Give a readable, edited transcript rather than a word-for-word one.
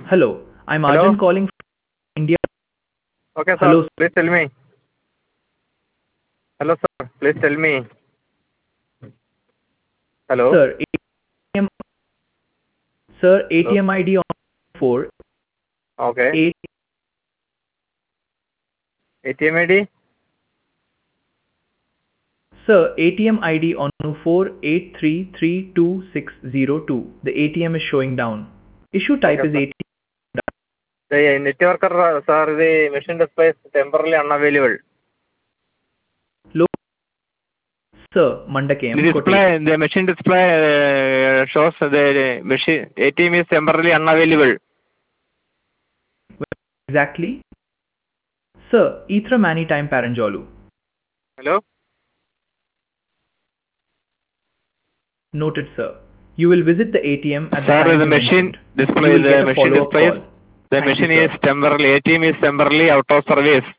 Hello, I'm Hello? Arjun calling from India. Okay, sir. Hello, Please tell me. Hello, sir. Please tell me. Hello? sir. ATM, sir, Hello? ATM ID on 4 Okay. 8. ATM ID? Sir, ATM ID on 48332602. The ATM is showing down. Issue type Okay, is sir. ATM. The network, sir, the machine display is temporarily unavailable. Low, sir, Mandakayam, The machine display shows the machine ATM is temporarily unavailable. Exactly. Sir, Ithra Mani Time Paranjolu. Hello? Noted, sir. You will visit the ATM at the Sir, time the you machine mentioned. You display, will get a follow-up call. the Thank you, machine is sir. temporarily, ATM is temporarily out of service.